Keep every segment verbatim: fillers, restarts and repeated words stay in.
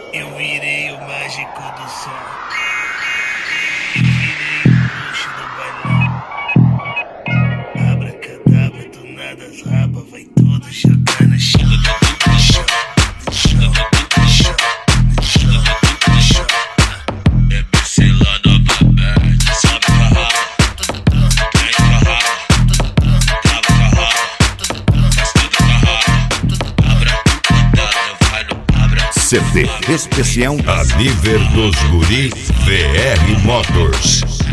Eu virei o mágico do som. Eu virei o bruxo do bailão. Abracadabra, do nada as rabas vai tudo jogar no chão. No chão, no chão, no chão, no chão, no chão. É pincelando a babete, sobe com a raba, vem com a raba, trava com a raba, faz tudo com a raba. Abra, cuidado, vai no abra. C D especial Aniver dos Guri V R Motors.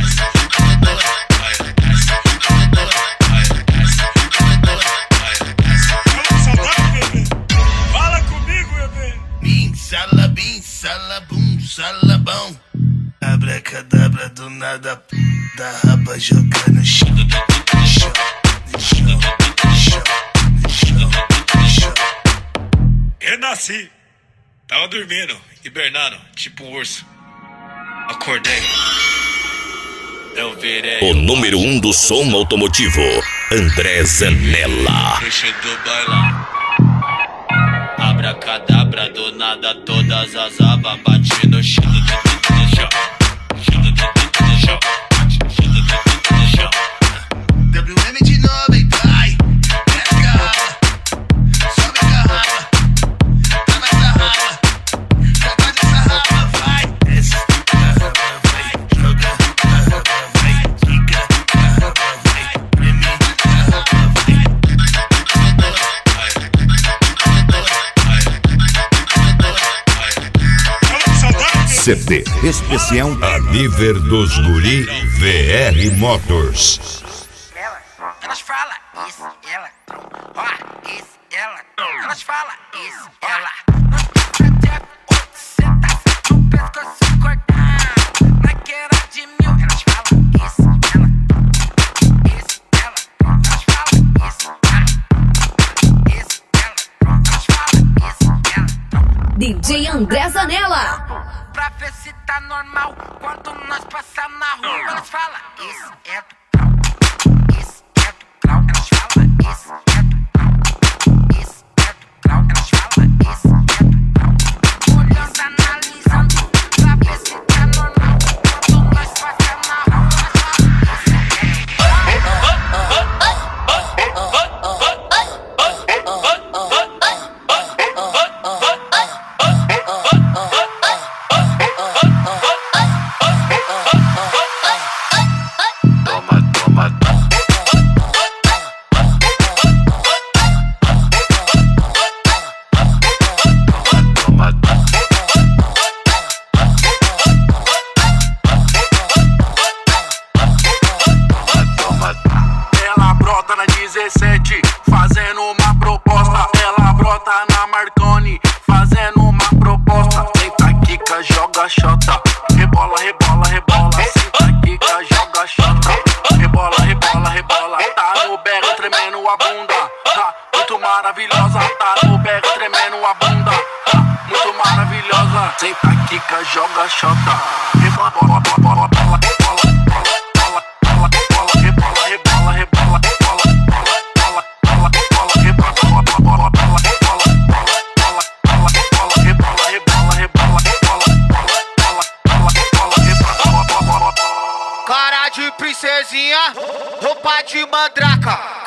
Fala comigo, bebê. Bim, salabim, salabum, salabão. Abracadabra do nada, da raba jogar no chão, no chão, no chão, no chão, no chão, no chão. Renasci. Tava dormindo, hibernando, tipo um urso. Acordei. Eu virei O número um do som automotivo, André Zanella. bruxo do bailão. Abracadabra, do nada todas as abas bate no chão, no chão, no chão, no chão, no chão. W M de novo, hein, pai. Desce a raba, sobe com a raba, trava essa raba, sacode essa raba, vai. Desce a raba, vai. Joga a raba, vai. Fica a raba, vai. Preme a raba, vai. C D especial Aniver dos Guri V R Motors. Ela, elas falam isso, ela, ó, isso, ela, elas falam isso, ela. No pescoço cortar, naquela de mil, elas falam isso, ela, isso, ela, elas falam isso, ela, isso, ela, elas falam isso, ela. D J André Zanella. Pra ver se tá normal quando nós passar na rua. Elas falam, isso é do grau, isso é do grau. Elas falam, isso é do grau, isso é do grau. Elas falam, isso é do grau. Olhando, analisando, pra ver se tá normal quando nós passar na rua. Ela brota na dezessete, fazendo uma proposta. Ela brota na Marconi, fazendo uma proposta. Senta, quica, joga xota. Rebola, rebola, rebola. Senta, quica, joga xota. Rebola, rebola, rebola. Tá no berro tremendo a bunda. Tá muito maravilhosa. Tá no berro tremendo a bunda. Tá muito maravilhosa. Senta, quica, joga xota. Rebola, bola, bola, bola, bola, bola. Cara de princesinha, roupa de mandraca.